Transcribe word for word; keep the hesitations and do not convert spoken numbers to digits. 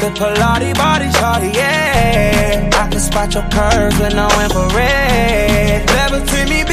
the Pilates body shawty, yeah. I can spot your curves with no infrared. Levitate me,